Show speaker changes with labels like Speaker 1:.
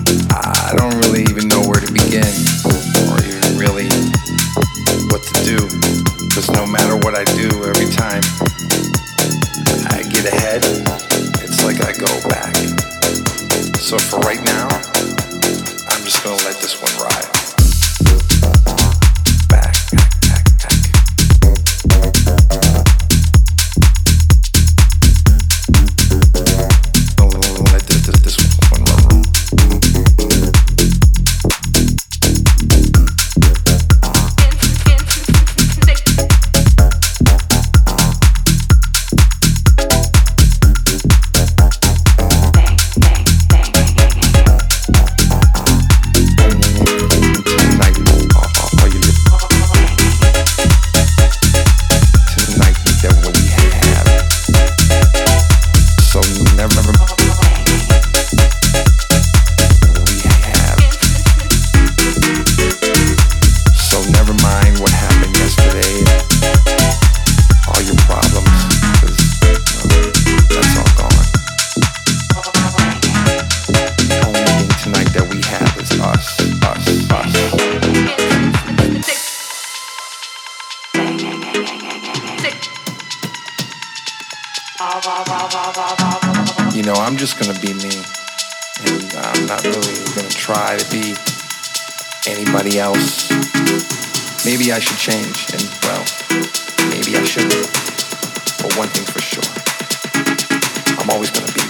Speaker 1: I don't really even know where to begin or even really what to do. Because no matter what I do, every time I get ahead, it's like I go back. So for right now, I'm just gonna let this one ride. Back, back, back, back. Let this one run. You know, I'm just gonna be me, and I'm not really gonna try to be anybody else. Maybe I should change, and well, maybe I shouldn't. But one thing's for sure, I'm always gonna be